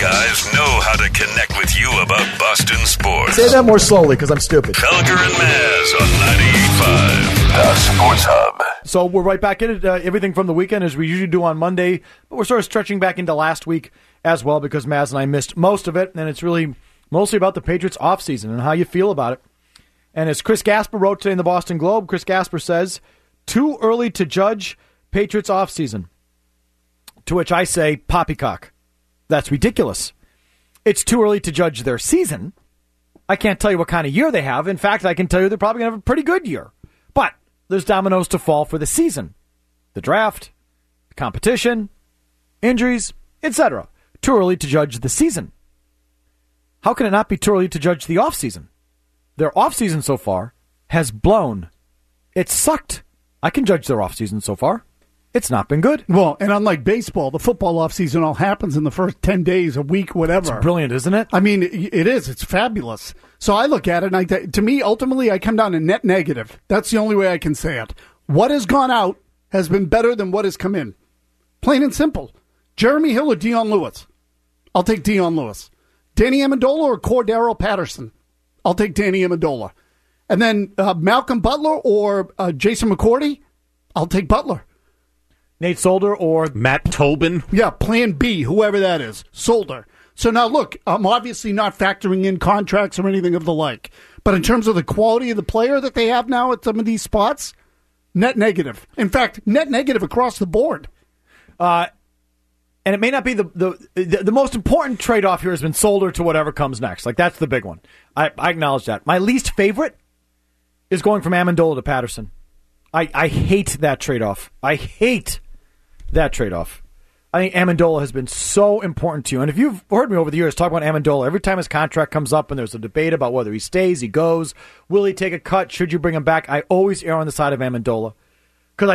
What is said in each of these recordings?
guys know how to connect with you about Boston sports. Say that more slowly because I'm stupid. Felger and Maz on 98.5, the Sports Hub. So we're right back in it. Everything from the weekend as we usually do on Monday, but we're sort of stretching back into last week as well because Maz and I missed most of it, and it's really mostly about the Patriots offseason and how you feel about it. And as Chris Gasper wrote today in the Boston Globe, Chris Gasper says, too early to judge Patriots offseason. To which I say, poppycock. That's ridiculous. It's too early to judge their season. I can't tell you what kind of year they have. In fact, I can tell you they're probably going to have a pretty good year. But there's dominoes to fall for the season. The draft, the competition, injuries, etc. Too early to judge the season. How can it not be too early to judge the offseason? Their offseason so far has blown. It sucked. I can judge their offseason so far. It's not been good. Well, and unlike baseball, the football offseason all happens in the first 10 days, a week, whatever. It's brilliant, isn't it? I mean, it is. It's fabulous. So I look at it, and to me, ultimately, I come down to net negative. That's the only way I can say it. What has gone out has been better than what has come in. Plain and simple. Jeremy Hill or Dion Lewis? I'll take Dion Lewis. Danny Amendola or Cordero Patterson? I'll take Danny Amendola. And then Malcolm Butler or Jason McCourty? I'll take Butler. Nate Solder or Matt Tobin? Yeah, plan B, whoever that is. Solder. So now look, I'm obviously not factoring in contracts or anything of the like. But in terms of the quality of the player that they have now at some of these spots, net negative. In fact, net negative across the board. And it may not be the most important trade-off here has been Solder to whatever comes next. Like, that's the big one. I acknowledge that. My least favorite is going from Amendola to Patterson. I hate that trade-off. I hate that trade-off. I think Amendola has been so important to you. And if you've heard me over the years talk about Amendola, every time his contract comes up and there's a debate about whether he stays, he goes, will he take a cut, should you bring him back, I always err on the side of Amendola. Because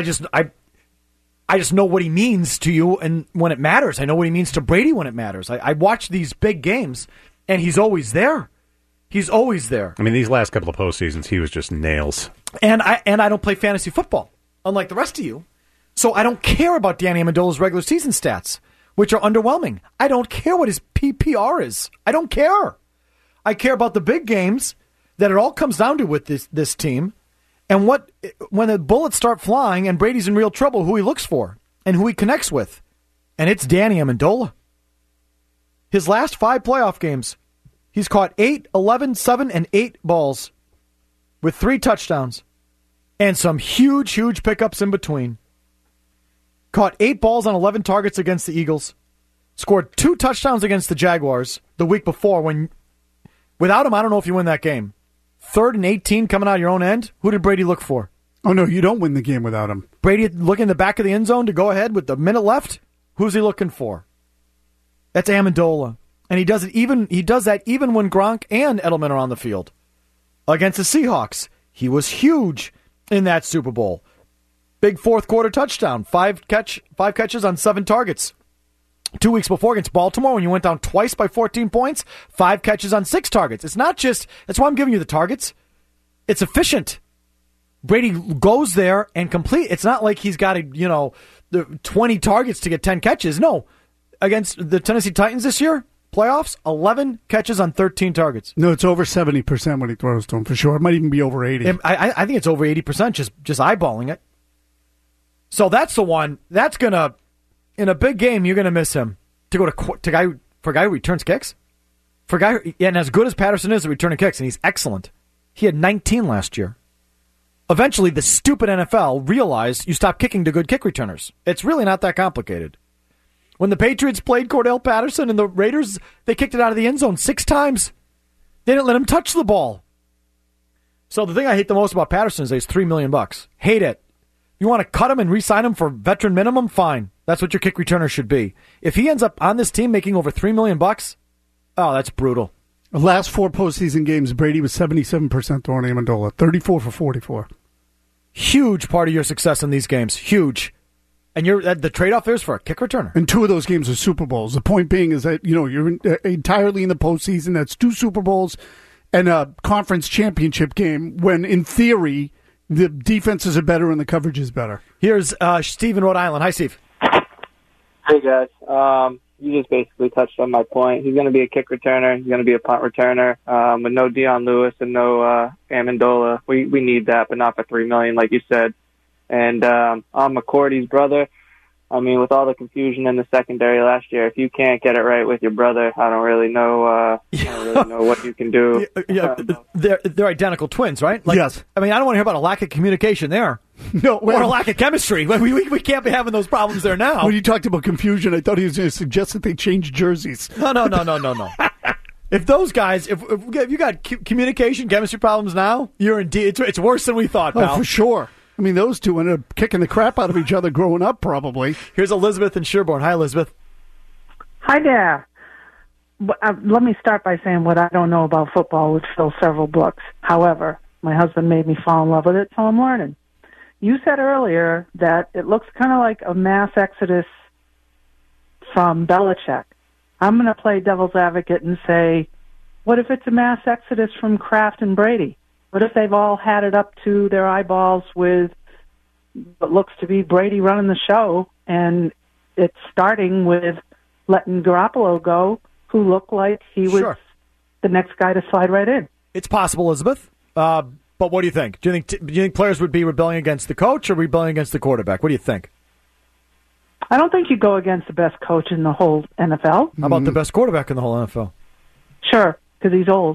I just know what he means to you and when it matters. I know what he means to Brady when it matters. I watch these big games, and he's always there. He's always there. I mean, these last couple of postseasons, he was just nails. And I don't play fantasy football, unlike the rest of you. So I don't care about Danny Amendola's regular season stats, which are underwhelming. I don't care what his PPR is. I don't care. I care about the big games that it all comes down to with this team. And when the bullets start flying and Brady's in real trouble, who he looks for and who he connects with. And it's Danny Amendola. His last 5 playoff games, he's caught 8, 11, 7, and 8 balls with 3 touchdowns and some huge, huge pickups in between. Caught 8 balls on 11 targets against the Eagles. Scored 2 touchdowns against the Jaguars the week before. Without him, I don't know if you win that game. 3rd and 18 coming out of your own end. Who did Brady look for? Oh, no, you don't win the game without him. Brady looking in the back of the end zone to go ahead with the minute left? Who's he looking for? That's Amendola. And he does that even when Gronk and Edelman are on the field. Against the Seahawks, he was huge in that Super Bowl. Big fourth quarter touchdown. 5 catches on 7 targets. 2 weeks before against Baltimore, when you went down twice by 14 points, 5 catches on 6 targets. It's not just, that's why I'm giving you the targets. It's efficient. Brady goes there and complete. It's not like he's got 20 targets to get 10 catches. No. Against the Tennessee Titans this year, playoffs, 11 catches on 13 targets. No, it's over 70% when he throws to him, for sure. It might even be over 80. I think it's over 80%, just eyeballing it. So that's the one. That's going to, in a big game, you're going to miss him. For a guy who returns kicks? And as good as Patterson is at returning kicks, and he's excellent, he had 19 last year. Eventually, the stupid NFL realized you stop kicking to good kick returners. It's really not that complicated. When the Patriots played Cordell Patterson and the Raiders, they kicked it out of the end zone 6 times. They didn't let him touch the ball. So the thing I hate the most about Patterson is he's $3 million. Hate it. You want to cut him and re-sign him for veteran minimum? Fine. That's what your kick returner should be. If he ends up on this team making over $3 million, oh, that's brutal. The last 4 postseason games, Brady was 77% throwing Amendola, 34 for 44. Huge part of your success in these games. Huge. And the trade-off is for a kick returner. And 2 of those games are Super Bowls. The point being is that, you're entirely in the postseason. That's 2 Super Bowls and a conference championship game when, in theory, the defenses are better and the coverage is better. Here's Steve in Rhode Island. Hi, Steve. Hey, guys. you just basically touched on my point. He's going to be a kick returner. He's going to be a punt returner. With no Dion Lewis and no Amendola, we need that, but not for $3 million, like you said. And I'm McCourty's brother. I mean, with all the confusion in the secondary last year, if you can't get it right with your brother, I don't really know. I don't really know what you can do. Yeah, they're identical twins, right? Yes. I mean, I don't want to hear about a lack of communication there. No, Or a lack of chemistry. We can't be having those problems there now. When you talked about confusion, I thought he was going to suggest that they change jerseys. No. If those guys, if you got communication, chemistry problems now, you're indeed. It's worse than we thought, pal. Oh, for sure. I mean, those two ended up kicking the crap out of each other growing up, probably. Here's Elizabeth in Sherborne. Hi, Elizabeth. Hi there. Let me start by saying what I don't know about football would fill several books. However, my husband made me fall in love with it, so I'm learning. You said earlier that it looks kind of like a mass exodus from Belichick. I'm going to play devil's advocate and say, what if it's a mass exodus from Kraft and Brady? What if they've all had it up to their eyeballs with what looks to be Brady running the show, and it's starting with letting Garoppolo go, who looked like he was the next guy to slide right in? It's possible, Elizabeth. But what do you think? Do you think players would be rebelling against the coach or rebelling against the quarterback? What do you think? I don't think you go against the best coach in the whole NFL. How about the best quarterback in the whole NFL? Sure, because he's old.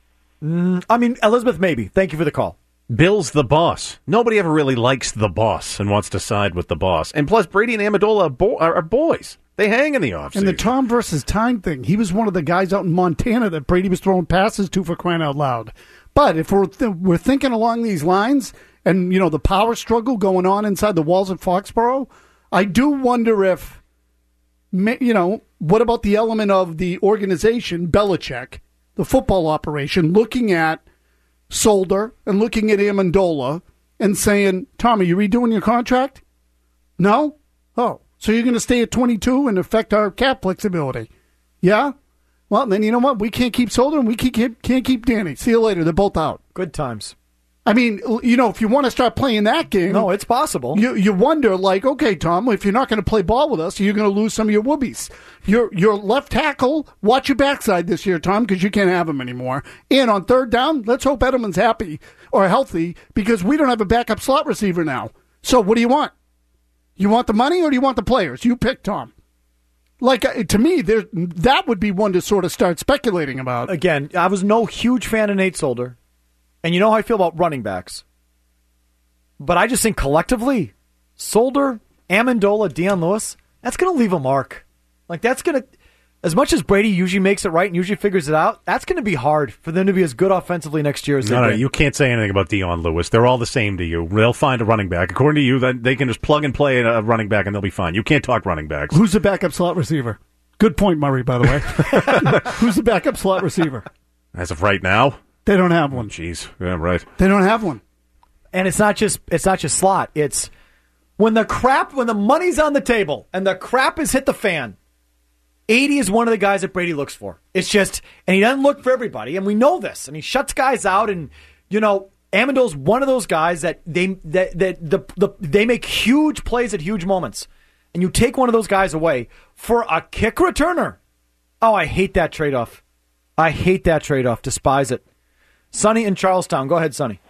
I mean, Elizabeth, maybe. Thank you for the call. Bill's the boss. Nobody ever really likes the boss and wants to side with the boss. And plus, Brady and Amendola are boys. They hang in the offseason. And the Tom versus time thing, he was one of the guys out in Montana that Brady was throwing passes to, for crying out loud. But if we're thinking along these lines, and you know the power struggle going on inside the walls of Foxborough, I do wonder if, you know, what about the element of the organization, Belichick, the football operation, looking at Solder and looking at Amendola and saying, Tom, are you redoing your contract? No? Oh, so you're going to stay at 22 and affect our cap flexibility? Yeah? Well, then you know what? We can't keep Solder and we can't keep Danny. See you later. They're both out. Good times. I mean, you know, if you want to start playing that game... No, it's possible. You wonder, like, okay, Tom, if you're not going to play ball with us, you're going to lose some of your whoobies. Your left tackle, watch your backside this year, Tom, because you can't have him anymore. And on third down, let's hope Edelman's happy or healthy, because we don't have a backup slot receiver now. So what do you want? You want the money or do you want the players? You pick, Tom. Like, to me, that would be one to sort of start speculating about. Again, I was no huge fan of Nate Solder. And you know how I feel about running backs. But I just think collectively, Solder, Amendola, Dion Lewis, that's going to leave a mark. Like, that's going to, as much as Brady usually makes it right and usually figures it out, that's going to be hard for them to be as good offensively next year as they No, you can't say anything about Dion Lewis. They're all the same to you. They'll find a running back. According to you, they can just plug and play a running back and they'll be fine. You can't talk running backs. Who's the backup slot receiver? Good point, Murray, by the way. Who's the backup slot receiver? As of right now? They don't have one. Jeez, yeah, right. They don't have one. And it's not just slot. It's when the money's on the table and the crap has hit the fan. 80 is one of the guys that Brady looks for. It's just, and he doesn't look for everybody, and we know this. And he shuts guys out, and you know, Amendola's one of those guys that they make huge plays at huge moments, and you take one of those guys away for a kick returner. Oh, I hate that trade-off. Despise it. Sonny in Charlestown. Go ahead, Sonny.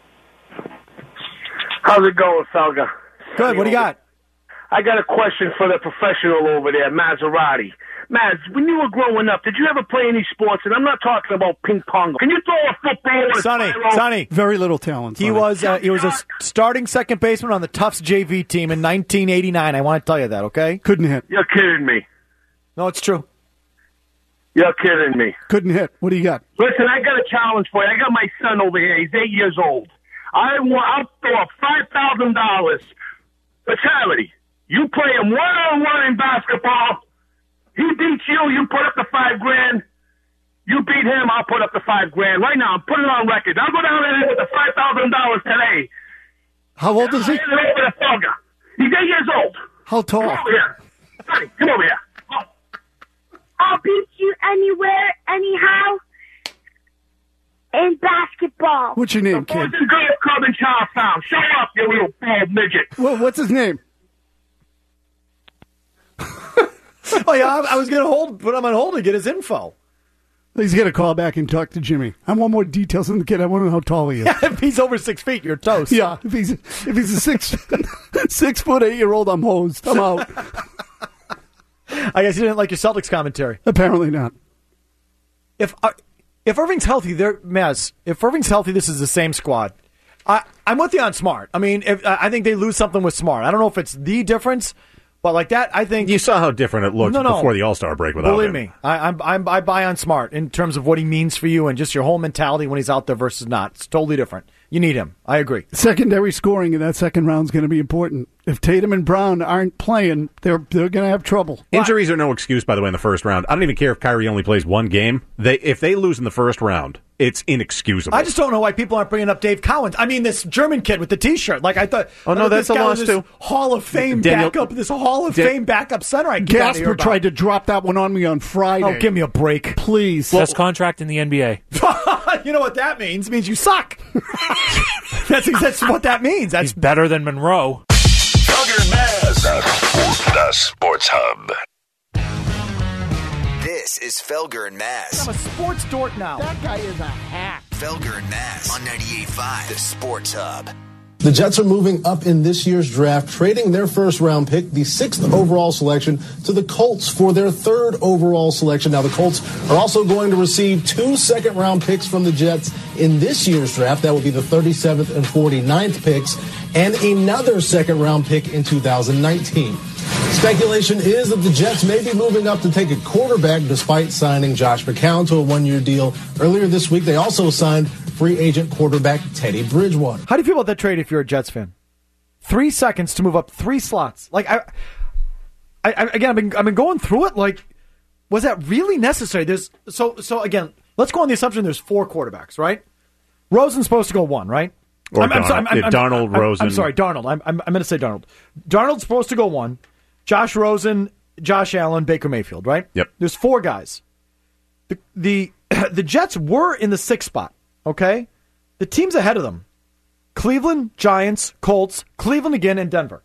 How's it going, Felga? Good. What do you got? I got a question for the professional over there, Maserati. Maz, when you were growing up, did you ever play any sports? And I'm not talking about ping pong. Can you throw a football? Sonny. Very little talent. He was a starting second baseman on the Tufts JV team in 1989. I want to tell you that, okay? Couldn't hit. You're kidding me. No, it's true. You're kidding me. Couldn't hit. What do you got? Listen, I got a challenge for you. I got my son over here. He's 8 years old. I'll throw up $5,000 for charity. You play him one-on-one in basketball. He beats you, you put up the $5,000. You beat him, I'll put up the $5,000. Right now, I'm putting it on record. I'll go down there with the $5,000 today. How old is he? He's 8 years old. How tall? Come over here. Sonny, come over here. I'll beat you anywhere, anyhow, in basketball. What's your name, kid? Boys and Girls Club in Charlestown. Shut up, you little bald midget. Well, what's his name? Oh, yeah, I was going to put him on hold to get his info. He's going to call back and talk to Jimmy. I want more details on the kid. I want to know how tall he is. Yeah, if he's over 6 feet, you're toast. Yeah, if he's a 6 foot 8 year old, I'm hosed. I'm out. I guess you didn't like your Celtics commentary. Apparently not. If Irving's healthy, if Irving's healthy, this is the same squad. I'm with you on Smart. I mean, I think they lose something with Smart. I don't know if it's the difference, but like that, I think you saw how different it looked before the All-Star break without Believe him. me, I buy on Smart in terms of what he means for you and just your whole mentality when he's out there versus not. It's totally different. You need him. I agree. Secondary scoring in that second round is going to be important. If Tatum and Brown aren't playing, they're going to have trouble. Injuries are no excuse, by the way, in the first round. I don't even care if Kyrie only plays one game. If they lose in the first round, it's inexcusable. I just don't know why people aren't bringing up Dave Cowens. I mean, this German kid with the T-shirt. Like I thought. Oh no, that's a loss too. Hall of Fame backup. This Hall of Fame backup center. Gasper tried to drop that one on me on Friday. Oh, give me a break, please. Best contract in the NBA. You know what that means? It means you suck. That's what that means. He's better than Monroe. Felger and Maz, the Sports Hub. This is Felger and Maz. I'm a sports dork now. That guy is a hack. Felger and Maz on 98.5, the Sports Hub. The Jets are moving up in this year's draft, trading their first-round pick, the 6th overall selection, to the Colts for their 3rd overall selection. Now, the Colts are also going to receive 2 second-round picks from the Jets in this year's draft. That would be the 37th and 49th picks, and another second-round pick in 2019. Speculation is that the Jets may be moving up to take a quarterback despite signing Josh McCown to a 1-year deal. Earlier this week, they also signed free agent quarterback Teddy Bridgewater. How do you feel about that trade if you're a Jets fan? 3 seconds to move up 3 slots. Like I've been going through it. Like, was that really necessary? So again, let's go on the assumption there's 4 quarterbacks, right? Rosen's supposed to go 1, right? Or Darnold, Rosen. I'm sorry, Darnold. I'm going to say Darnold. Darnold's supposed to go 1. Josh Rosen, Josh Allen, Baker Mayfield, right? Yep. There's 4 guys. The Jets were in the 6th spot. Okay? The teams ahead of them, Cleveland, Giants, Colts, Cleveland again, and Denver.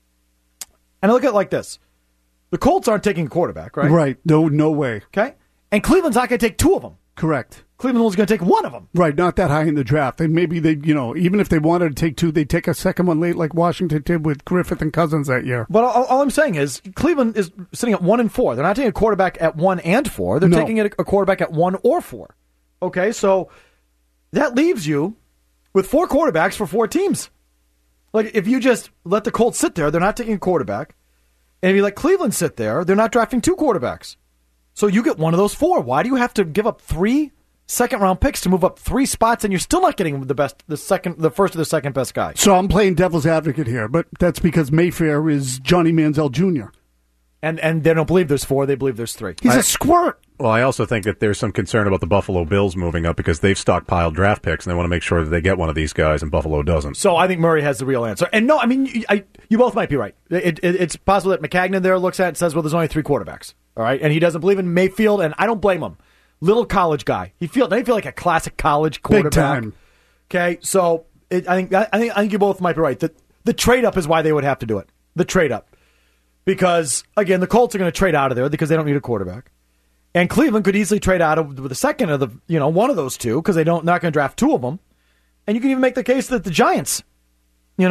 And I look at it like this. The Colts aren't taking a quarterback, right? Right. No way. Okay? And Cleveland's not going to take 2 of them. Correct. Cleveland was going to take 1 of them. Right, not that high in the draft. And maybe they, even if they wanted to take 2, they'd take a second one late like Washington did with Griffith and Cousins that year. But all I'm saying is Cleveland is sitting at 1 and 4. They're not taking a quarterback at 1 and 4. They're taking a quarterback at 1 or 4. Okay, so that leaves you with 4 quarterbacks for 4 teams. Like, if you just let the Colts sit there, they're not taking a quarterback. And if you let Cleveland sit there, they're not drafting 2 quarterbacks. So you get one of those 4. Why do you have to give up 3 second-round picks to move up 3 spots, and you're still not getting the first or the second best guy? So I'm playing devil's advocate here, but that's because Mayfair is Johnny Manziel Jr. And they don't believe there's 4, they believe there's 3. He's a squirt. Well, I also think that there's some concern about the Buffalo Bills moving up because they've stockpiled draft picks, and they want to make sure that they get one of these guys, and Buffalo doesn't. So I think Murray has the real answer. And no, I mean, you both might be right. It's possible that McCagnon there looks at it and says, well, there's only 3 quarterbacks. All right? And he doesn't believe in Mayfield, and I don't blame him. Little college guy. Doesn't he feel like a classic college quarterback? Big time. Okay, so I think you both might be right. The trade-up is why they would have to do it. The trade-up. Because, again, the Colts are going to trade out of there because they don't need a quarterback. And Cleveland could easily trade out of the second of the, one of those 2 because they're not going to draft 2 of them. And you can even make the case that the Giants, who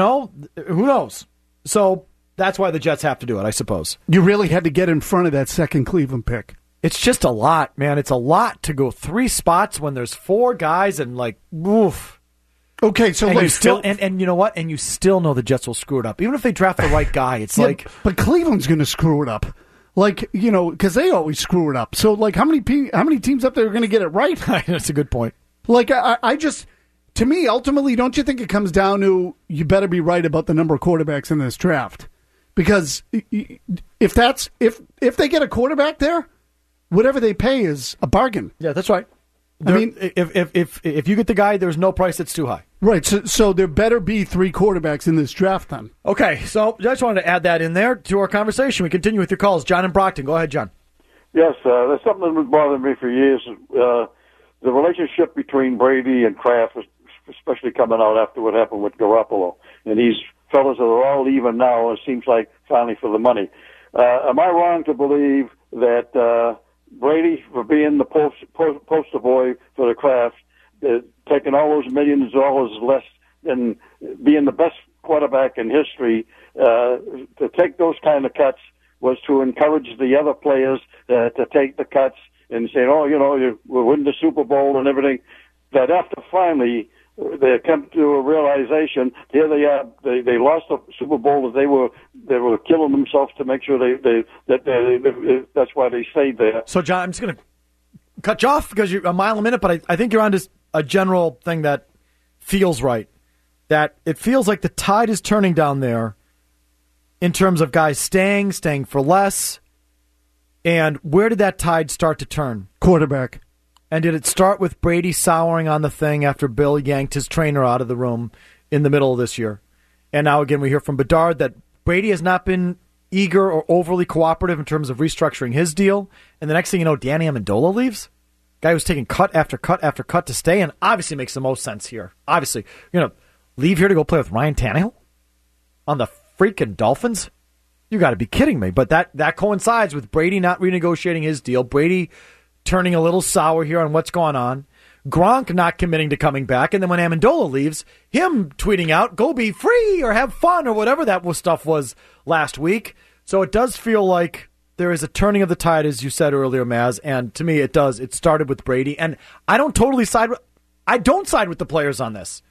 knows? So that's why the Jets have to do it, I suppose. You really had to get in front of that second Cleveland pick. It's just a lot, man. It's a lot to go 3 spots when there's 4 guys and oof. Okay, so and you still and you know what? And you still know the Jets will screw it up, even if they draft the right guy. It's but Cleveland's going to screw it up, because they always screw it up. So, how many teams up there are going to get it right? That's a good point. To me, ultimately, don't you think it comes down to you better be right about the number of quarterbacks in this draft? Because if they get a quarterback there, whatever they pay is a bargain. Yeah, that's right. If you get the guy, there's no price that's too high. Right, so there better be 3 quarterbacks in this draft then. Okay, so I just wanted to add that in there to our conversation. We continue with your calls. John in Brockton. Go ahead, John. Yes, there's something that's been bothering me for years. The relationship between Brady and Kraft, especially coming out after what happened with Garoppolo. And these fellas are all even now, it seems like, finally for the money. am I wrong to believe that Brady, for being the poster boy for the Kraft, taking all those millions of dollars less than being the best quarterback in history, to take those kind of cuts was to encourage the other players to take the cuts and say, we'll win the Super Bowl and everything. That after finally they come to a realization, here they are, they lost the Super Bowl, that they were killing themselves to make sure that's why they stayed there. So, John, I'm just going to cut you off because you're a mile a minute, but I think you're on to a general thing that feels right. That it feels like the tide is turning down there in terms of guys staying for less. And where did that tide start to turn? Quarterback. And did it start with Brady souring on the thing after Bill yanked his trainer out of the room in the middle of this year? And now again we hear from Bedard that Brady has not been eager or overly cooperative in terms of restructuring his deal. And the next thing you know, Danny Amendola leaves? Guy who's taking cut after cut after cut to stay, and obviously makes the most sense here. Obviously, you're going to leave here to go play with Ryan Tannehill on the freaking Dolphins? You got to be kidding me. But that coincides with Brady not renegotiating his deal. Brady turning a little sour here on what's going on. Gronk not committing to coming back. And then when Amendola leaves, him tweeting out, go be free or have fun or whatever that stuff was last week. So it does feel like there is a turning of the tide, as you said earlier, Maz. And to me, it does. It started with Brady. And I don't side with the players on this.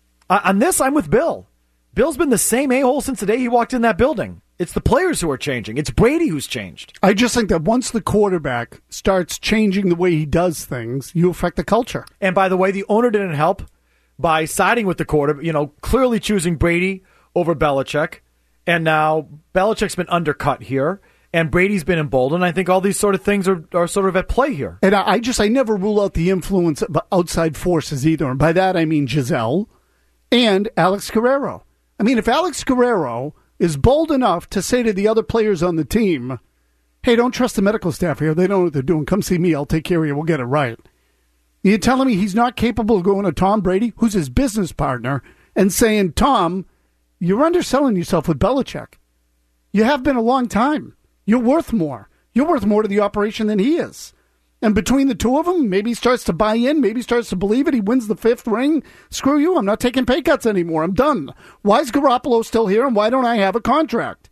On this, I'm with Bill. Bill's been the same a-hole since the day he walked in that building. It's the players who are changing. It's Brady who's changed. I just think that once the quarterback starts changing the way he does things, you affect the culture. And by the way, the owner didn't help by siding with the quarterback, clearly choosing Brady over Belichick. And now Belichick's been undercut here, and Brady's been emboldened. I think all these sort of things are sort of at play here. And I never rule out the influence of outside forces either. And by that, I mean Giselle and Alex Guerrero. I mean, if Alex Guerrero is bold enough to say to the other players on the team, hey, don't trust the medical staff here. They know what they're doing. Come see me. I'll take care of you. We'll get it right. You're telling me he's not capable of going to Tom Brady, who's his business partner, and saying, Tom, you're underselling yourself with Belichick. You have been a long time. You're worth more. You're worth more to the operation than he is. And between the two of them, maybe he starts to buy in, maybe he starts to believe it. He wins the 5th ring. Screw you. I'm not taking pay cuts anymore. I'm done. Why is Garoppolo still here, and why don't I have a contract?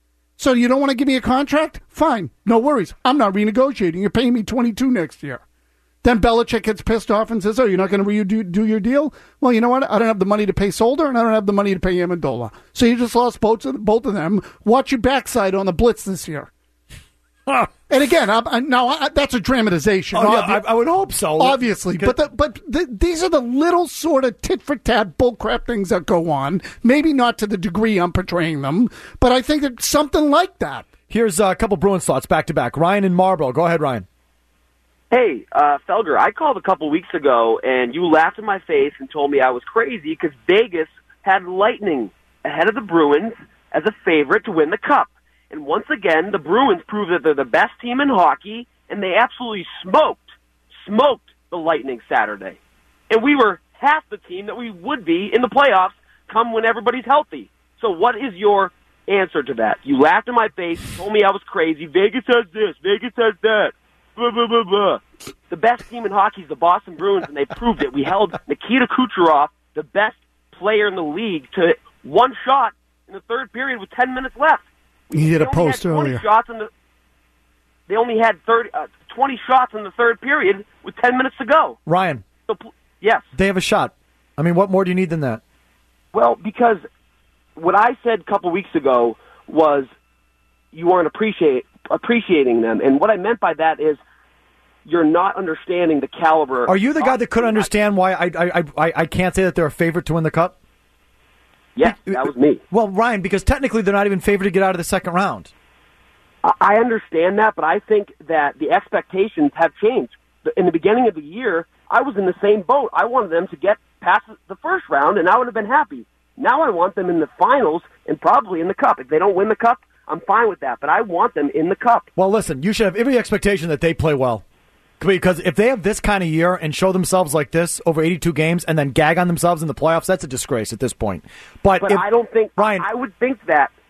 So you don't want to give me a contract? Fine. No worries. I'm not renegotiating. You're paying me $22 next year. Then Belichick gets pissed off and says, oh, you're not going to do your deal? Well, you know what? I don't have the money to pay Solder, and I don't have the money to pay Amendola. So you just lost both of them. Watch your backside on the blitz this year. And again, that's a dramatization. Oh, yeah, I would hope so. Obviously. But these are the little sort of tit-for-tat bullcrap things that go on. Maybe not to the degree I'm portraying them, but I think it's something like that. Here's a couple Bruins thoughts back-to-back. Ryan in Marlboro. Go ahead, Ryan. Hey, Felger, I called a couple weeks ago, and you laughed in my face and told me I was crazy because Vegas had Lightning ahead of the Bruins as a favorite to win the Cup. And once again, the Bruins proved that they're the best team in hockey, and they absolutely smoked the Lightning Saturday. And we were half the team that we would be in the playoffs come when everybody's healthy. So what is your answer to that? You laughed in my face, told me I was crazy. Vegas has this, Vegas has that. Blah, blah, blah, blah. The best team in hockey is the Boston Bruins, and they proved it. We held Nikita Kucherov, the best player in the league, to one shot in the third period with 10 minutes left. He did a post earlier. They only had 20 shots in the third period with 10 minutes to go. Ryan. Yes. They have a shot. I mean, what more do you need than that? Well, because what I said a couple weeks ago was you weren't appreciating them. And what I meant by that is you're not understanding the caliber. Are you the guy that could understand why I can't say that they're a favorite to win the Cup? Yes, that was me. Well, Ryan, because technically they're not even favored to get out of the second round. I understand that, but I think that the expectations have changed. In the beginning of the year, I was in the same boat. I wanted them to get past the first round, and I would have been happy. Now I want them in the finals and probably in the Cup. If they don't win the Cup, I'm fine with that, but I want them in the Cup. Well, listen, you should have every expectation that they play well. Because if they have this kind of year and show themselves like this over 82 games and then gag on themselves in the playoffs, that's a disgrace at this point. But I don't think, Ryan, I would think that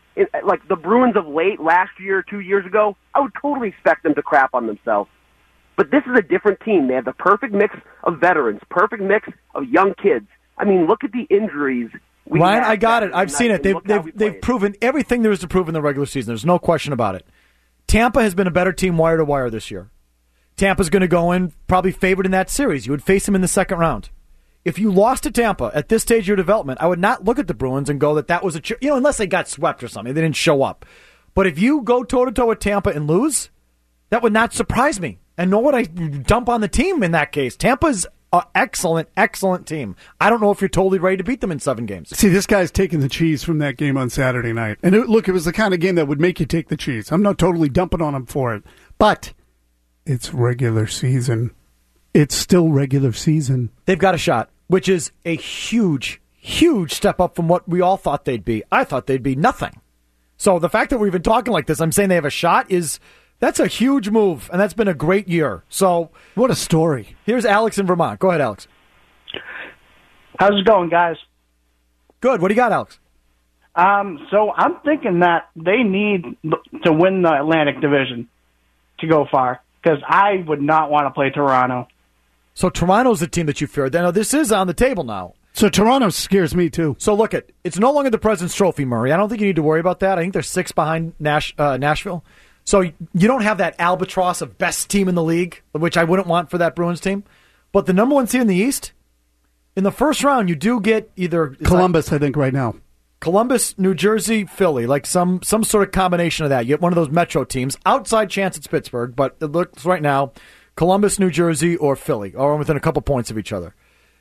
like the Bruins of late, last year, 2 years ago, I would totally expect them to crap on themselves. But this is a different team. They have the perfect mix of veterans, perfect mix of young kids. I mean, look at the injuries. Ryan, I got it. I've seen it. They've proven everything there is to prove in the regular season. There's no question about it. Tampa has been a better team wire to wire this year. Tampa's going to go in probably favored in that series. You would face them in the second round. If you lost to Tampa at this stage of your development, I would not look at the Bruins and go that was unless they got swept or something. They didn't show up. But if you go toe-to-toe with Tampa and lose, that would not surprise me. And nor would I dump on the team in that case. Tampa's an excellent, excellent team. I don't know if you're totally ready to beat them in 7 games. See, this guy's taking the cheese from that game on Saturday night. And it was the kind of game that would make you take the cheese. I'm not totally dumping on him for it. But it's regular season. It's still regular season. They've got a shot, which is a huge, huge step up from what we all thought they'd be. I thought they'd be nothing. So the fact that we've been talking like this, I'm saying they have a shot, that's a huge move, and that's been a great year. So what a story. Here's Alex in Vermont. Go ahead, Alex. How's it going, guys? Good. What do you got, Alex? So I'm thinking that they need to win the Atlantic Division to go far, because I would not want to play Toronto. So Toronto's the team that you feared. Now, this is on the table now. So Toronto scares me, too. So look, it's no longer the President's Trophy, Murray. I don't think you need to worry about that. I think they're 6 behind Nashville. So you don't have that albatross of best team in the league, which I wouldn't want for that Bruins team. But the number 1 seed in the East, in the first round, you do get either Columbus, I think, right now. Columbus, New Jersey, Philly, like some sort of combination of that. You get one of those metro teams. Outside chance it's Pittsburgh, but it looks right now Columbus, New Jersey, or Philly, or within a couple points of each other.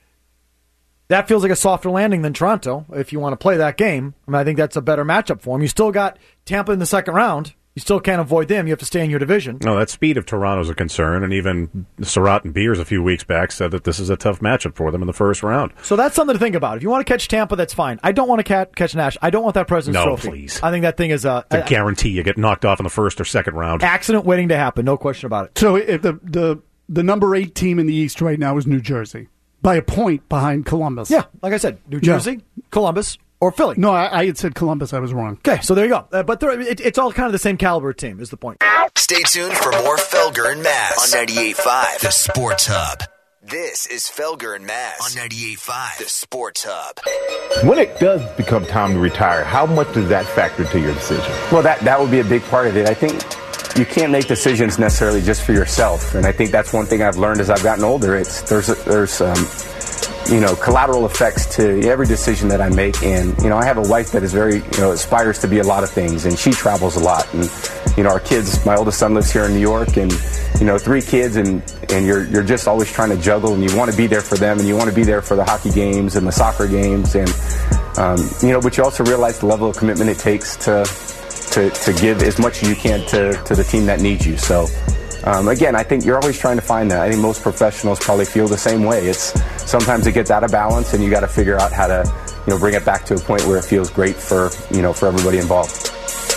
That feels like a softer landing than Toronto if you want to play that game. I mean, I think that's a better matchup for them. You still got Tampa in the second round. You still can't avoid them. You have to stay in your division. No, that speed of Toronto's a concern, and even Surratt and Beers a few weeks back said that this is a tough matchup for them in the first round. So that's something to think about. If you want to catch Tampa, that's fine. I don't want to catch Nash. I don't want that President's Trophy. No, please. I think that thing is it's a guarantee you get knocked off in the first or second round. Accident waiting to happen, no question about it. So if the number 8 team in the East right now is New Jersey, by a point behind Columbus. Yeah, like I said, New Jersey, Columbus, or Philly. No, I had said Columbus. I was wrong. Okay, so there you go. But it's all kind of the same caliber team is the point. Stay tuned for more Felger and Mazz on 98.5, the Sports Hub. This is Felger and Mazz on 98.5, the Sports Hub. When it does become time to retire, how much does that factor into your decision? Well, that would be a big part of it. I think you can't make decisions necessarily just for yourself, and I think that's one thing I've learned as I've gotten older. There's collateral effects to every decision that I make, and I have a wife that is very aspires to be a lot of things, and she travels a lot, and our kids. My oldest son lives here in New York, and 3 kids, and you're just always trying to juggle, and you want to be there for them, and you want to be there for the hockey games and the soccer games, and but you also realize the level of commitment it takes to give as much as you can to the team that needs you. So, again, I think you're always trying to find that. I think most professionals probably feel the same way. Sometimes it gets out of balance, and you got to figure out how to, bring it back to a point where it feels great for everybody involved.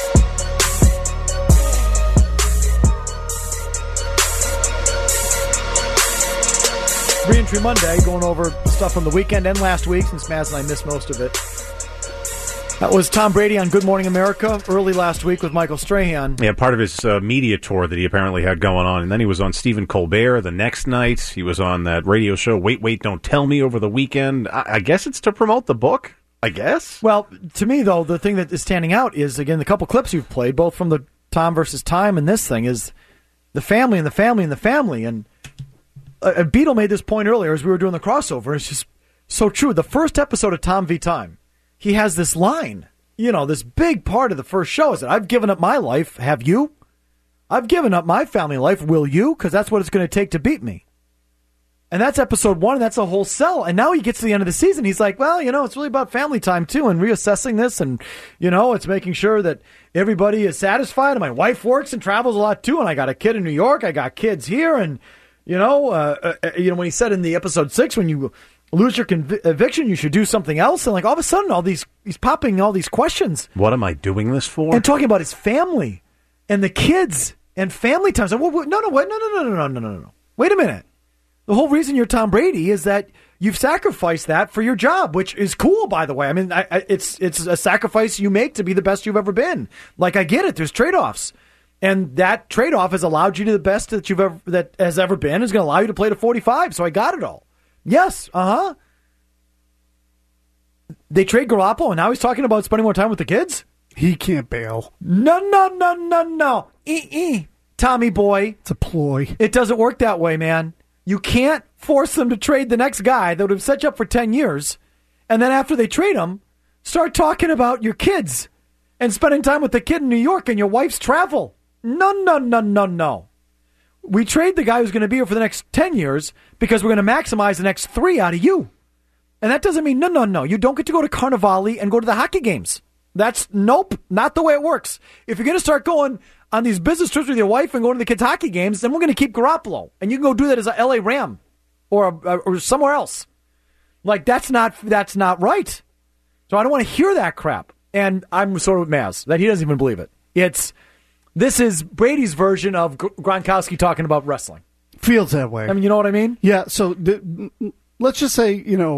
Re-entry Monday, going over stuff from the weekend and last week, since Mazz and I missed most of it. That was Tom Brady on Good Morning America early last week with Michael Strahan. Yeah, part of his media tour that he apparently had going on. And then he was on Stephen Colbert the next night. He was on that radio show, Wait, Don't Tell Me, over the weekend. I guess it's to promote the book, I guess. Well, to me, though, the thing that is standing out is, again, the couple clips you've played, both from the Tom versus Time and this thing, is the family and the family and the family. And Beetle made this point earlier as we were doing the crossover. It's just so true. The first episode of Tom v. Time, he has this line, this big part of the first show is that I've given up my life. Have you? I've given up my family life. Will you? Because that's what it's going to take to beat me. And that's episode 1, and that's a whole sell. And now he gets to the end of the season. He's like, well, it's really about family time, too, and reassessing this. And, it's making sure that everybody is satisfied. And my wife works and travels a lot, too. And I got a kid in New York. I got kids here. And, when he said in the episode 6, when you lose your conviction, you should do something else. And all of a sudden, he's popping all these questions. What am I doing this for? And talking about his family and the kids and family times. No. Wait a minute. The whole reason you're Tom Brady is that you've sacrificed that for your job, which is cool, by the way. I mean, it's a sacrifice you make to be the best you've ever been. Like, I get it. There's trade-offs. And that trade-off has allowed you to the best that has ever been, is going to allow you to play to 45. So I got it all. Yes, They trade Garoppolo, and now he's talking about spending more time with the kids? He can't bail. No. Tommy boy. It's a ploy. It doesn't work that way, man. You can't force them to trade the next guy that would have set you up for 10 years, and then after they trade him, start talking about your kids and spending time with the kid in New York and your wife's travel. No. We trade the guy who's going to be here for the next 10 years because we're going to maximize the next 3 out of you. And that doesn't mean no. You don't get to go to Carnivale and go to the hockey games. That's not the way it works. If you're going to start going on these business trips with your wife and going to the kids' hockey games, then we're going to keep Garoppolo. And you can go do that as a LA Ram or somewhere else. Like, that's not right. So I don't want to hear that crap. And I'm sort of Maz that he doesn't even believe it. This is Brady's version of Gronkowski talking about wrestling. Feels that way. I mean, you know what I mean? Yeah, so let's just say,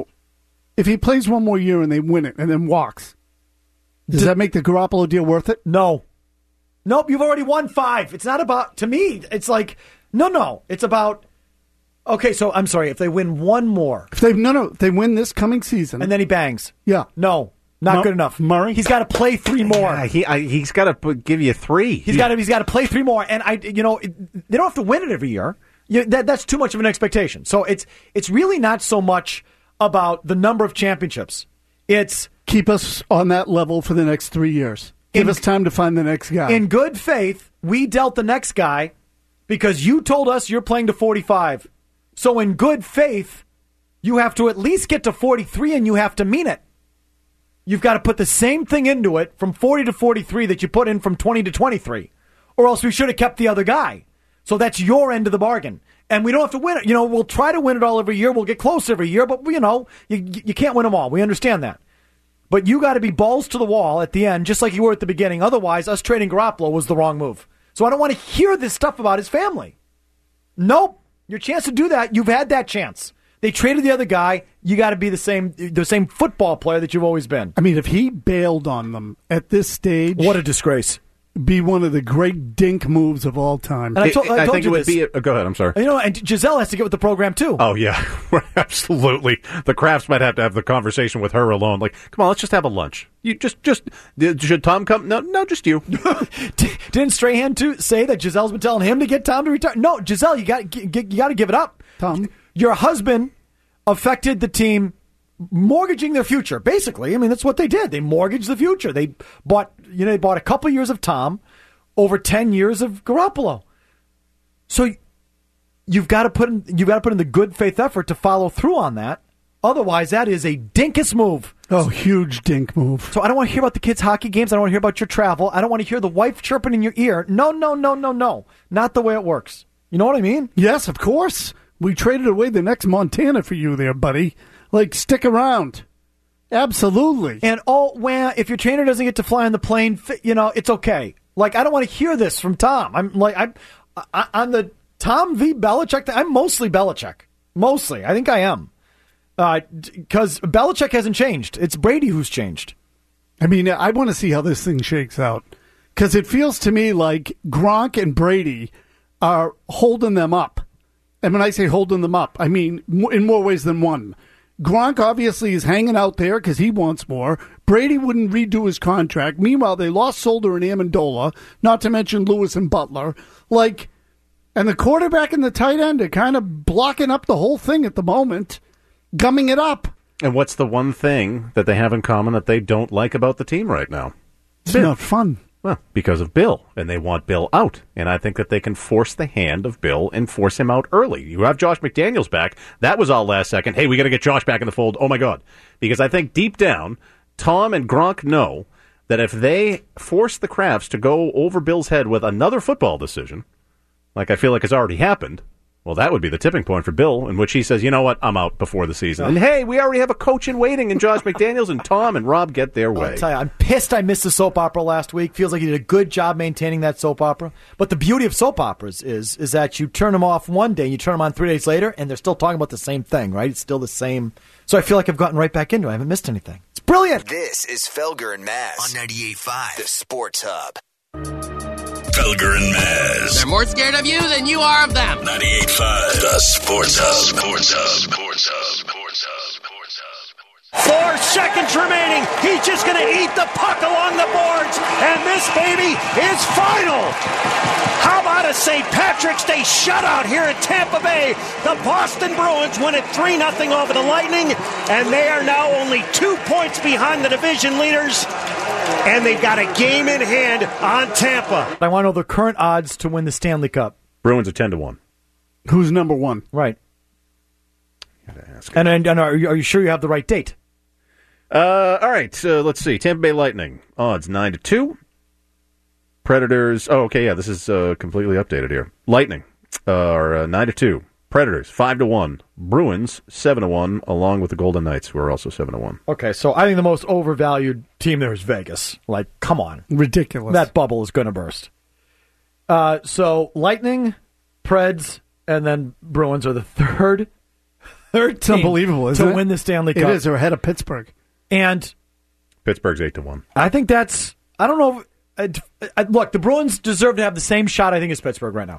if he plays one more year and they win it and then walks, does that make the Garoppolo deal worth it? No. Nope, you've already won 5. It's not about, to me, it's like, no. It's about, okay, so I'm sorry, if they win one more. If they win this coming season. And then he bangs. Yeah. No, not good enough. Murray? He's got to play 3 more. Yeah, he's got to give you 3. He's got to play 3 more. And they don't have to win it every year. That's too much of an expectation. So it's really not so much about the number of championships. It's keep us on that level for the next 3 years. Give us time to find the next guy. In good faith, we dealt the next guy because you told us you're playing to 45. So in good faith, you have to at least get to 43 and you have to mean it. You've got to put the same thing into it from 40 to 43 that you put in from 20 to 23. Or else we should have kept the other guy. So that's your end of the bargain. And we don't have to win it. We'll try to win it all every year. We'll get close every year. But, you can't win them all. We understand that. But you got to be balls to the wall at the end, just like you were at the beginning. Otherwise, us trading Garoppolo was the wrong move. So I don't want to hear this stuff about his family. Nope. Your chance to do that, you've had that chance. They traded the other guy. You got to be the same football player that you've always been. I mean, if he bailed on them at this stage, what a disgrace. Be one of the great dink moves of all time. And I think it would be. Go ahead. I'm sorry. And Giselle has to get with the program too. Oh yeah, absolutely. The Crafts might have to have the conversation with her alone. Like, come on, let's just have a lunch. You just should Tom come? No, just you. Didn't Strahan too say that Giselle's been telling him to get Tom to retire? No, Giselle, you got to give it up. Tom, your husband affected the team. Mortgaging their future, basically. I mean, that's what they did. They mortgaged the future. They bought a couple years of Tom over 10 years of Garoppolo. So you've got to put in the good faith effort to follow through on that. Otherwise, that is a dinkus move. Oh, huge dink move. So I don't want to hear about the kids' hockey games. I don't want to hear about your travel. I don't want to hear the wife chirping in your ear. No. Not the way it works. You know what I mean? Yes, of course. We traded away the next Montana for you there, buddy. Like, stick around. Absolutely. And, if your trainer doesn't get to fly on the plane, it's okay. Like, I don't want to hear this from Tom. I'm on the Tom v. Belichick. I'm mostly Belichick. Mostly. I think I am. Because Belichick hasn't changed. It's Brady who's changed. I mean, I want to see how this thing shakes out. Because it feels to me like Gronk and Brady are holding them up. And when I say holding them up, I mean in more ways than one. Gronk obviously is hanging out there because he wants more. Brady wouldn't redo his contract. Meanwhile, they lost Solder and Amendola, not to mention Lewis and Butler. And the quarterback and the tight end are kind of blocking up the whole thing at the moment, gumming it up. And what's the one thing that they have in common that they don't like about the team right now? It's not fun. Well, because of Bill, and they want Bill out. And I think that they can force the hand of Bill and force him out early. You have Josh McDaniels back. That was all last second. Hey, we got to get Josh back in the fold. Oh, my God. Because I think deep down, Tom and Gronk know that if they force the Crafts to go over Bill's head with another football decision, like I feel like has already happened, Well, that would be the tipping point for Bill, in which he says, you know what, I'm out before the season. And hey, we already have a coach in waiting, and Josh McDaniels and Tom and Rob get their way. I'll tell you, I'm pissed I missed the soap opera last week. Feels like he did a good job maintaining that soap opera. But the beauty of soap operas is that you turn them off one day, you turn them on 3 days later, and they're still talking about the same thing, right? It's still the same. So I feel like I've gotten right back into it. I haven't missed anything. It's brilliant. This is Felger and Maz on 98.5, the Sports Hub. Felger and Maz. They're more scared of you than you are of them. 98.5, the Sports Hub. Sports Hub. Sports Hub. Sports Hub. 4 seconds remaining. He's just going to eat the puck along the boards, and this baby is final. How about a St. Patrick's Day shutout here at Tampa Bay? The Boston Bruins win it 3-0 over the Lightning, and they are now only 2 points behind the division leaders, and they've got a game in hand on Tampa. I want to know the current odds to win the Stanley Cup. Bruins are 10-1. Who's number one? Right. And are you sure you have the right date? All right, let's see. Tampa Bay Lightning, odds 9-2. Predators, this is completely updated here. Lightning are 9-2. Predators, 5-1. Bruins, 7-1, along with the Golden Knights, who are also 7-1. Okay, so I think the most overvalued team there is Vegas. Like, come on. Ridiculous. That bubble is going to burst. So Lightning, Preds, and then Bruins are the third It's team unbelievable, isn't to it? win the Stanley Cup. It is. They're ahead of Pittsburgh. And Pittsburgh's 8-1. I think that's, I don't know. Look, the Bruins deserve to have the same shot, I think, as Pittsburgh right now.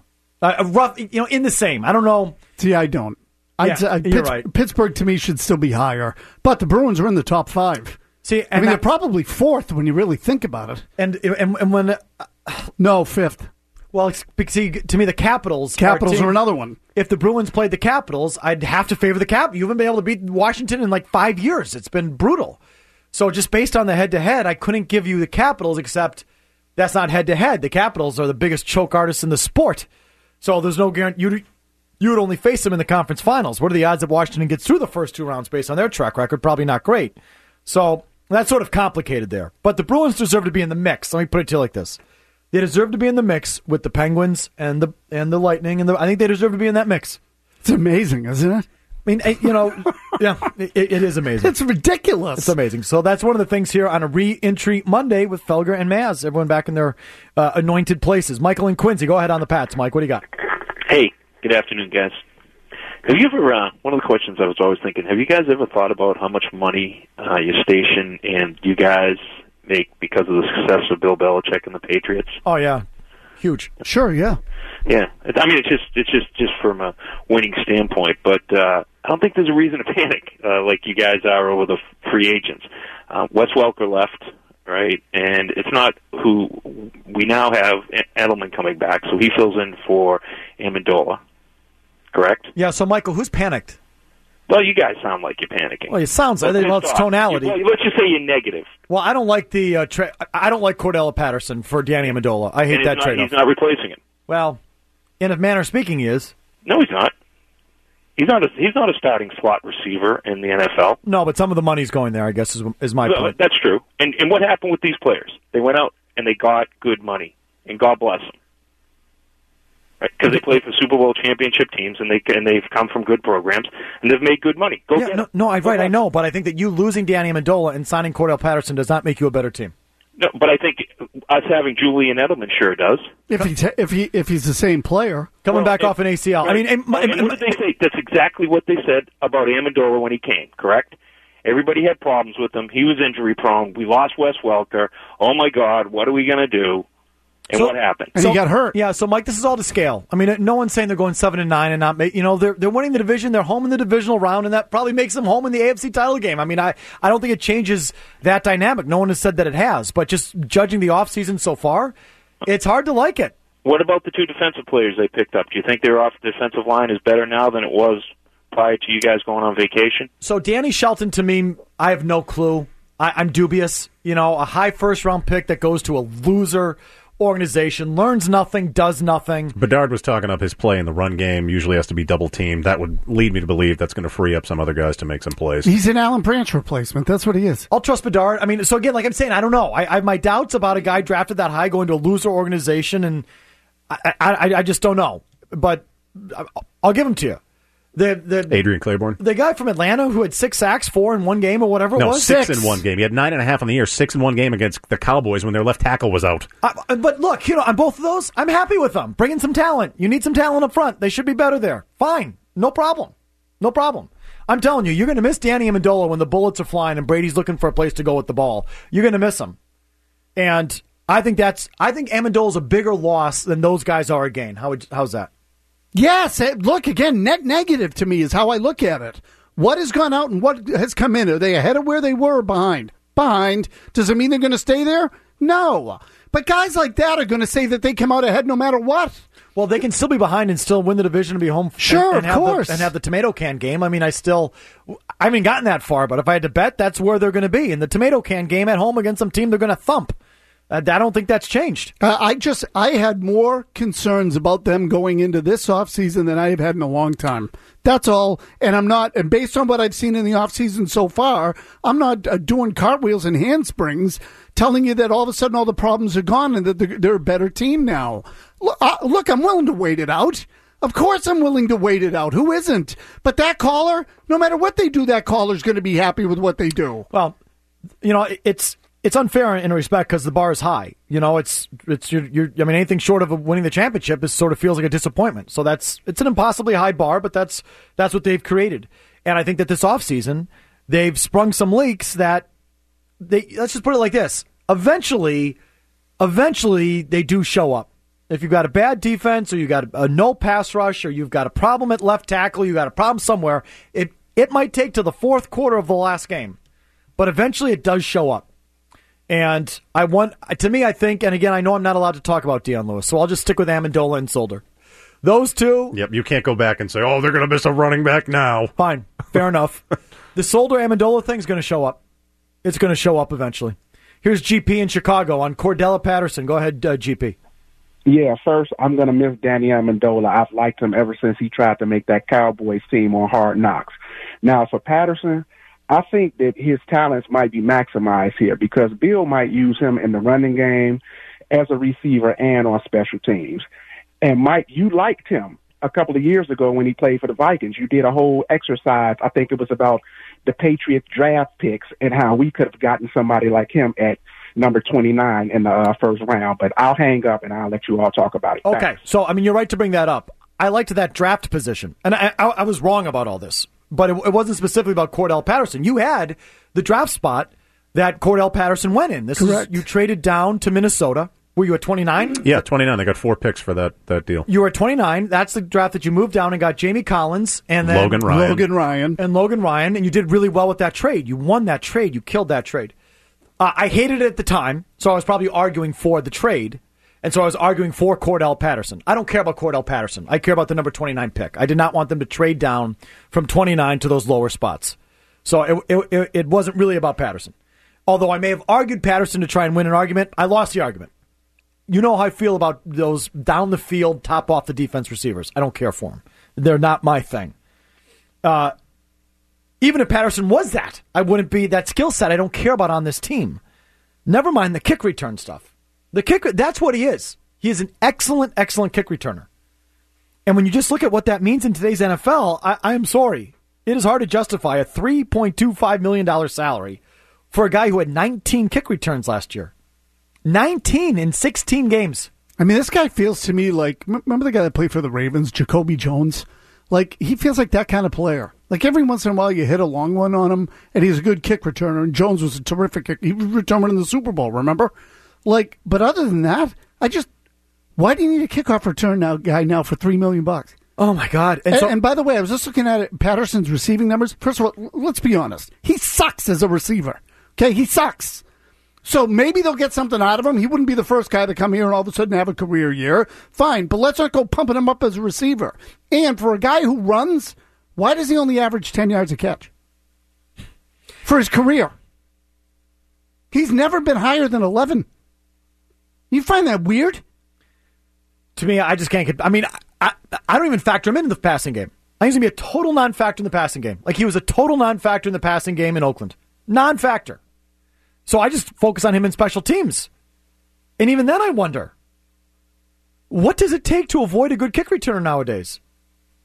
In the same. I don't know. See, I don't. You're right. Pittsburgh, to me, should still be higher. But the Bruins are in the top 5. See, they're probably 4th when you really think about it. And when... no, 5th. Well, see, to me, the Capitals are another one. If the Bruins played the Capitals, I'd have to favor the Capitals. You haven't been able to beat Washington in like 5 years. It's been brutal. So just based on the head-to-head, I couldn't give you the Capitals, except that's not head-to-head. The Capitals are the biggest choke artists in the sport. So there's no guarantee. You would only face them in the conference finals. What are the odds that Washington gets through the first 2 rounds based on their track record? Probably not great. So that's sort of complicated there. But the Bruins deserve to be in the mix. Let me put it to you like this. They deserve to be in the mix with the Penguins and the Lightning, and I think they deserve to be in that mix. It's amazing, isn't it? I mean, yeah, it is amazing. It's ridiculous. It's amazing. So that's one of the things here on a re-entry Monday with Felger and Maz. Everyone back in their anointed places. Michael and Quincy, go ahead on the Pats. Mike, what do you got? Hey, good afternoon, guys. Have you ever, one of the questions I was always thinking, have you guys ever thought about how much money your station and you guys make because of the success of Bill Belichick and the Patriots? Oh, yeah. Huge. Sure, yeah. Yeah. I mean, it's just from a winning standpoint, but I don't think there's a reason to panic like you guys are over the free agents. Wes Welker left, right? And it's not who we now have Edelman coming back, so he fills in for Amendola, correct? Yeah, so Michael, who's panicked? Well, you guys sound like you're panicking. Well, it sounds like it's tonality. Well, let's just say you're negative. Well, I don't like I don't like Cordell Patterson for Danny Amendola. I hate that trade-off. He's not replacing him. Well, in a manner of speaking, he is. No, he's not. He's not a starting slot receiver in the NFL. No, but some of the money's going there, I guess, is my point. That's true. And what happened with these players? They went out and they got good money, and God bless them. Because they play for Super Bowl championship teams, and they've come from good programs, and they've made good money. I know, but I think that you losing Danny Amendola and signing Cordell Patterson does not make you a better team. No, but I think us having Julian Edelman sure does. If he's the same player coming back off an ACL. Right. I mean, what did they say? That's exactly what they said about Amendola when he came. Correct. Everybody had problems with him. He was injury prone. We lost Wes Welker. Oh my God, what are we going to do? And what happened? And he got hurt. Yeah, so Mike, this is all to scale. I mean, no one's saying they're going 7-9 and not make. They're winning the division. They're home in the divisional round, and that probably makes them home in the AFC title game. I mean, I don't think it changes that dynamic. No one has said that it has, but just judging the offseason so far, it's hard to like it. What about the 2 defensive players they picked up? Do you think their defensive line is better now than it was prior to you guys going on vacation? So Danny Shelton, to me, I have no clue. I'm dubious. A high first-round pick that goes to a loser organization, learns nothing, does nothing. Bedard was talking up his play in the run game, usually has to be double-teamed. That would lead me to believe that's going to free up some other guys to make some plays. He's an Alan Branch replacement. That's what he is. I'll trust Bedard. I mean, so again, like I'm saying, I don't know. I have my doubts about a guy drafted that high going to a loser organization, and I just don't know. But I'll give him to you. The Adrian Claiborne. The guy from Atlanta who had 6 sacks, 4 in one game or whatever it was? 6 in one game. He had 9.5 on the year, 6 in one game against the Cowboys when their left tackle was out. But look, on both of those, I'm happy with them. Bring in some talent. You need some talent up front. They should be better there. Fine. No problem. No problem. I'm telling you, you're going to miss Danny Amendola when the bullets are flying and Brady's looking for a place to go with the ball. You're going to miss him. And I think Amendola's a bigger loss than those guys are a gain. How's that? Yes, look, again, net negative to me is how I look at it. What has gone out and what has come in? Are they ahead of where they were or behind? Behind. Does it mean they're going to stay there? No. But guys like that are going to say that they come out ahead no matter what. Well, they can still be behind and still win the division and be home. Sure, and of course. And have the tomato can game. I mean, I haven't gotten that far, but if I had to bet, that's where they're going to be. In the tomato can game at home against some team they're going to thump. I don't think that's changed. I had more concerns about them going into this offseason than I have had in a long time. That's all. And based on what I've seen in the offseason so far, I'm not doing cartwheels and handsprings telling you that all of a sudden all the problems are gone and that they're a better team now. Look, I'm willing to wait it out. Of course I'm willing to wait it out. Who isn't? But that caller, no matter what they do, that caller's going to be happy with what they do. Well, it's unfair in a respect because the bar is high. Anything short of winning the championship sort of feels like a disappointment. So it's an impossibly high bar, but that's what they've created. And I think that this offseason, they've sprung some leaks that let's just put it like this. Eventually they do show up. If you've got a bad defense or you've got a no pass rush or you've got a problem at left tackle, you've got a problem somewhere, it might take to the fourth quarter of the last game. But eventually it does show up. And I think, and again, I know I'm not allowed to talk about Deion Lewis, so I'll just stick with Amendola and Solder. Those two. Yep, you can't go back and say, they're going to miss a running back now. Fine, fair enough. The Solder-Amendola thing's going to show up. It's going to show up eventually. Here's GP in Chicago on Cordella Patterson. Go ahead, GP. Yeah, first, I'm going to miss Danny Amendola. I've liked him ever since he tried to make that Cowboys team on Hard Knocks. Now, for Patterson, I think that his talents might be maximized here because Bill might use him in the running game as a receiver and on special teams. And Mike, you liked him a couple of years ago when he played for the Vikings. You did a whole exercise, I think it was about the Patriots draft picks and how we could have gotten somebody like him at number 29 in the first round. But I'll hang up and I'll let you all talk about it. Okay, Thanks. so, you're right to bring that up. I liked that draft position, and I was wrong about all this. But it wasn't specifically about Cordell Patterson. You had the draft spot that Cordell Patterson went in. You traded down to Minnesota. Were you at 29? Yeah, 29. They got 4 picks for that deal. You were at 29. That's the draft that you moved down and got Jamie Collins and then Logan Ryan. And you did really well with that trade. You won that trade. You killed that trade. I hated it at the time, so I was probably arguing for the trade. And so I was arguing for Cordell Patterson. I don't care about Cordell Patterson. I care about the number 29 pick. I did not want them to trade down from 29 to those lower spots. So it wasn't really about Patterson. Although I may have argued Patterson to try and win an argument, I lost the argument. You know how I feel about those down the field, top off the defense receivers. I don't care for them. They're not my thing. Even if Patterson was that, I wouldn't be that skill set I don't care about on this team. Never mind the kick return stuff. The kicker, that's what he is. He is an excellent, excellent kick returner. And when you just look at what that means in today's NFL, I am sorry. It is hard to justify a $3.25 million salary for a guy who had 19 kick returns last year. 19 in 16 games. This guy feels to me like, remember the guy that played for the Ravens, Jacoby Jones? Like, he feels like that kind of player. Like, every once in a while you hit a long one on him, and he's a good kick returner, and Jones was a terrific kick. He was returning in the Super Bowl, remember? Like, but other than that, why do you need a kickoff return guy now for $3 million? Oh my God! And by the way, I was just looking at Patterson's receiving numbers. First of all, let's be honest. He sucks as a receiver. Okay, he sucks. So maybe they'll get something out of him. He wouldn't be the first guy to come here and all of a sudden have a career year. Fine, but let's not go pumping him up as a receiver. And for a guy who runs, why does he only average 10 yards a catch? For his career. He's never been higher than 11. You find that weird? To me, I just can't get... I don't even factor him into the passing game. I think he's going to be a total non-factor in the passing game. Like, he was a total non-factor in the passing game in Oakland. Non-factor. So I just focus on him in special teams. And even then I wonder, what does it take to avoid a good kick returner nowadays?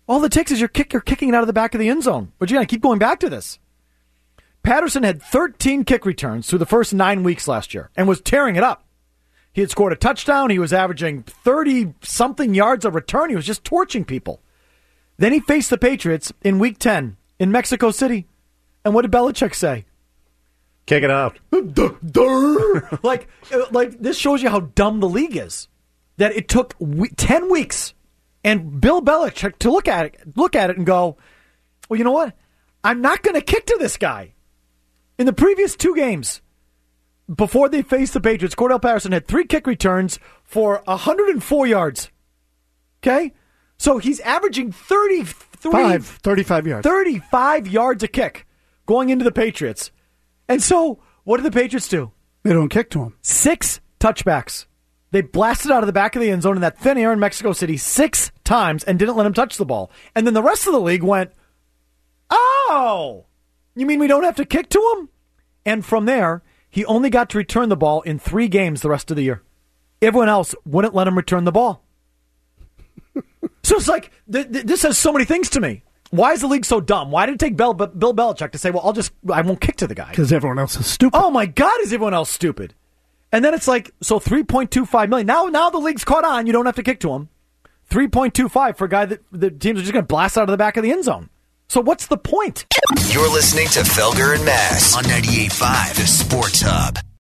All it takes is you're kicking it out of the back of the end zone. But you got to keep going back to this. Patterson had 13 kick returns through the first 9 weeks last year and was tearing it up. He had scored a touchdown. He was averaging 30-something yards a return. He was just torching people. Then he faced the Patriots in Week 10 in Mexico City. And what did Belichick say? Kick it out. like this shows you how dumb the league is. That it took 10 weeks and Bill Belichick to look at it and go, well, you know what? I'm not going to kick to this guy. In the previous 2 games, before they faced the Patriots, Cordell Patterson had 3 kick returns for 104 yards. Okay? So he's averaging 35 yards. 35 yards a kick going into the Patriots. And so, what did the Patriots do? They don't kick to him. 6 touchbacks. They blasted out of the back of the end zone in that thin air in Mexico City 6 times and didn't let him touch the ball. And then the rest of the league went, oh, you mean we don't have to kick to him? And from there, he only got to return the ball in 3 games the rest of the year. Everyone else wouldn't let him return the ball. So it's like, this says so many things to me. Why is the league so dumb? Why did it take Bill Belichick to say, well, I won't kick to the guy? Because everyone else is stupid. Oh, my God, is everyone else stupid? And then it's like, so $3.25 million. Now the league's caught on. You don't have to kick to him. $3.25 for a guy that the teams are just going to blast out of the back of the end zone. So what's the point? You're listening to Felger and Mazz on 98.5 The Sports Hub.